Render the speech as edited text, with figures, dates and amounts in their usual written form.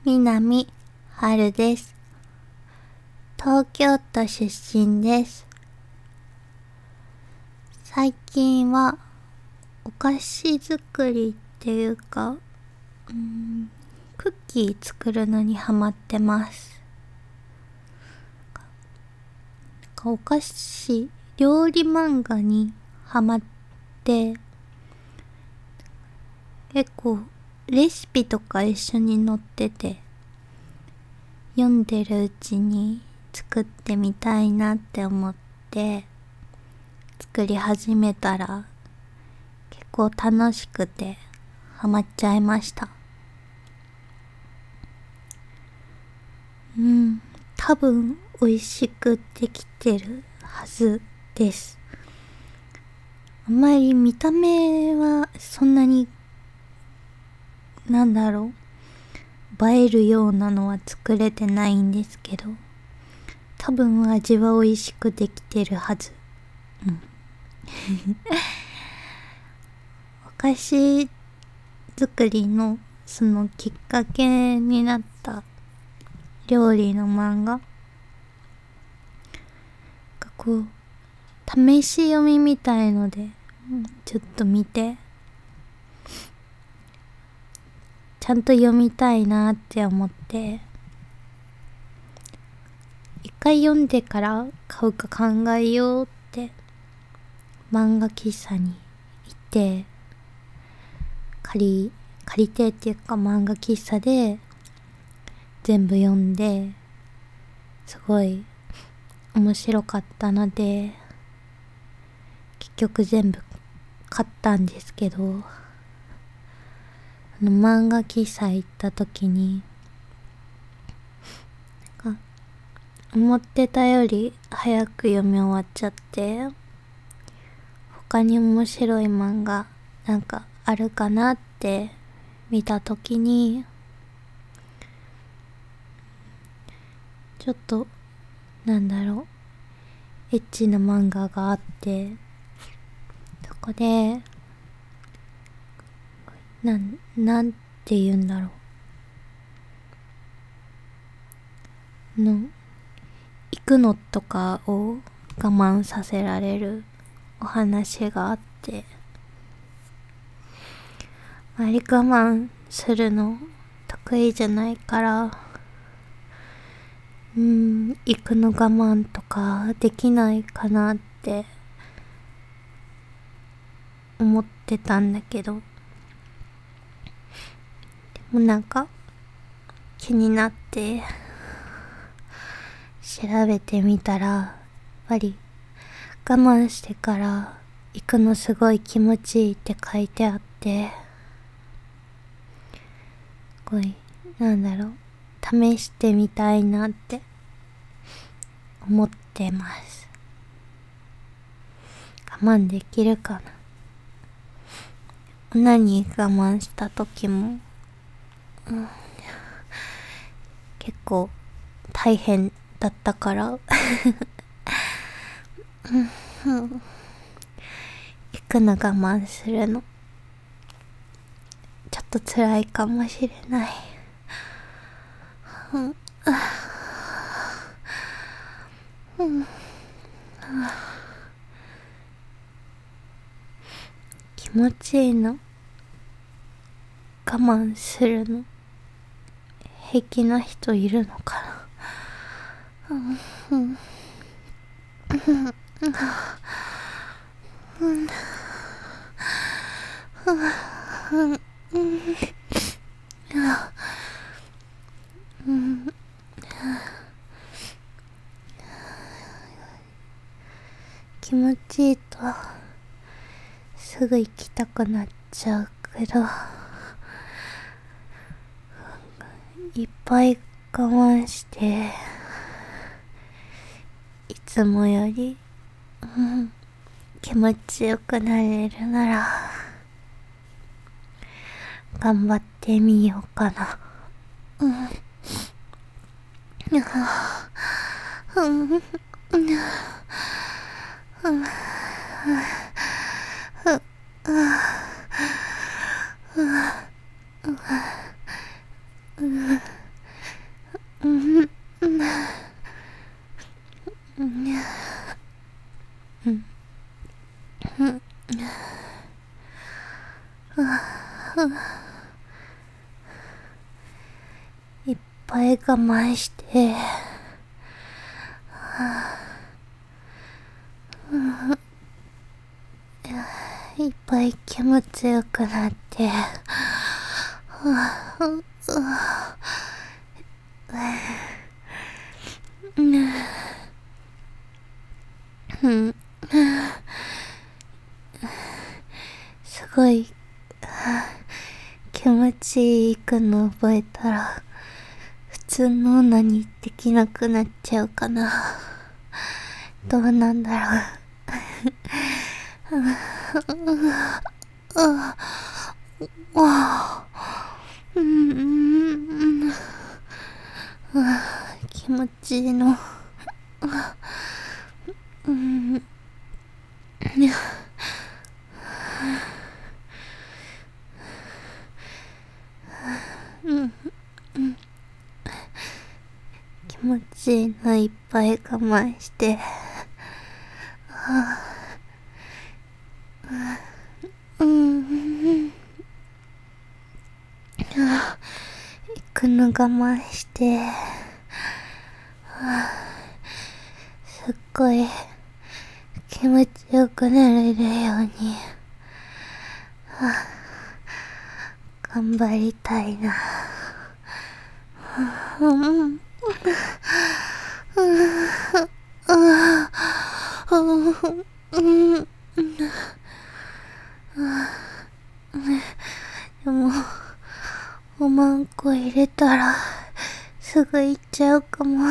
南春です。東京都出身です。最近はお菓子作りっていうか、クッキー作るのにハマってます。お菓子、料理漫画にハマって、結構レシピとか一緒に載ってて、読んでるうちに作ってみたいなって思って作り始めたら結構楽しくてハマっちゃいました。多分美味しくできてるはずです。あんまり見た目はそんなに映えるようなのは作れてないんですけど、多分味は美味しくできてるはず。お菓子作りのそのきっかけになった料理の漫画が試し読みみたいので、ちょっと見てちゃんと読みたいなって思って、一回読んでから買うか考えようって漫画喫茶に行って借りてっていうか漫画喫茶で全部読んで、すごい面白かったので結局全部買ったんですけど、漫画喫茶行った時に思ってたより早く読み終わっちゃって、他に面白い漫画あるかなって見た時に、ちょっとエッチな漫画があって、そこでなんて言うんだろう行くのとかを我慢させられるお話があって、あまり我慢するの得意じゃないから、行くの我慢とかできないかなって思ってたんだけど、でも気になって調べてみたら、やっぱり我慢してから行くのすごい気持ちいいって書いてあって、すごい試してみたいなって思ってます。我慢できるかな。何我慢した時も、結構大変だったから行くの我慢するのちょっと辛いかもしれない。気持ちいいの我慢するの平気な人いるのかな。気持ちいいとすぐ行きたくなっちゃうけど、いっぱい我慢していつもより、気持ちよくなれるなら頑張ってみようかな。 いっぱい我慢して、いっぱい気持ちよくなって、すごい気持ちいいくの覚えたら普通の女にできなくなっちゃうかな。どうなんだろう。気持ちいいの。気持ちいいのいっぱい我慢して、行くの我慢して、すっごい気持ちよくなれるように、頑張りたいな。でも、おまんこ入れたら、すぐ行っちゃうかも。